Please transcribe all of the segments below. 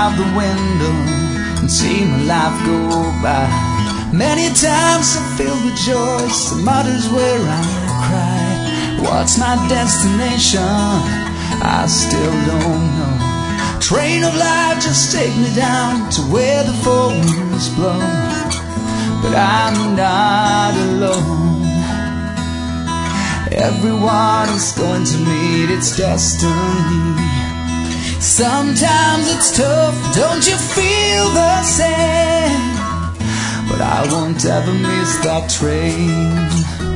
out the window and see my life go by. Many times I feel with joy, some others where I cry. What's my destination? I still don't know. Train of life just take me down to where the four winds blow. But I'm not alone. Everyone is going to meet its destiny. Sometimes it's tough, don't you feel the same? But I won't ever miss that train.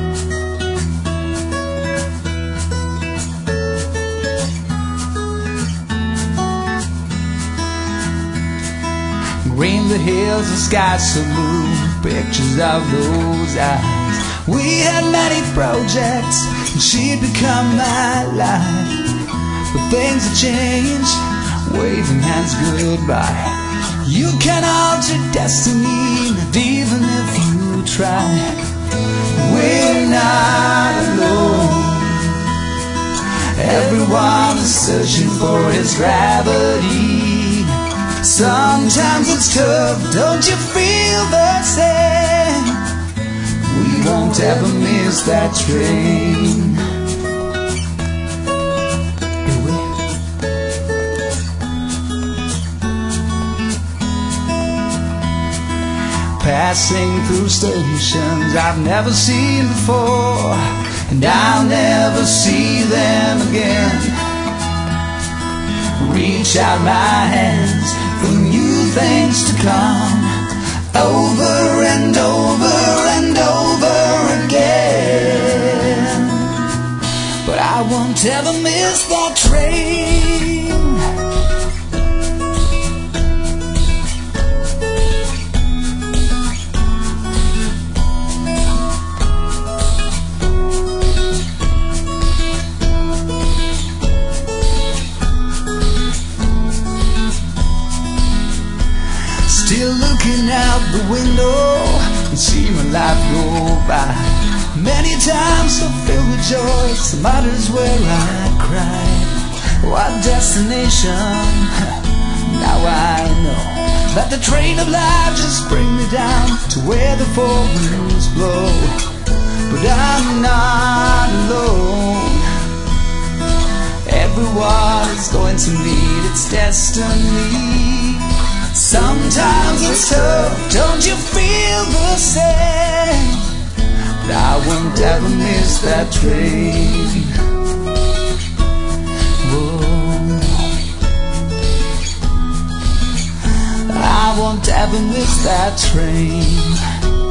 Green the hills, the sky so blue, pictures of those eyes. We had many projects, and she'd become my life. But things have changed, waving hands goodbye. You can alter destiny, not even if you try. We're not alone. Everyone is searching for his gravity. Sometimes it's tough, don't you feel the same? We won't ever miss that train. Passing through stations I've never seen before, and I'll never see them again. Reach out my hands for new things to come, over and over and over again. But I won't ever miss that train. Still looking out the window and see my life go by. Many times so filled with joy, some others where I cry. What destination? Now I know that the train of life just bring me down to where the four winds blow. But I'm not alone. Everyone is going to meet its destiny. Sometimes it's tough, don't you feel the same? But I won't ever miss that train. Whoa. I won't ever miss that train.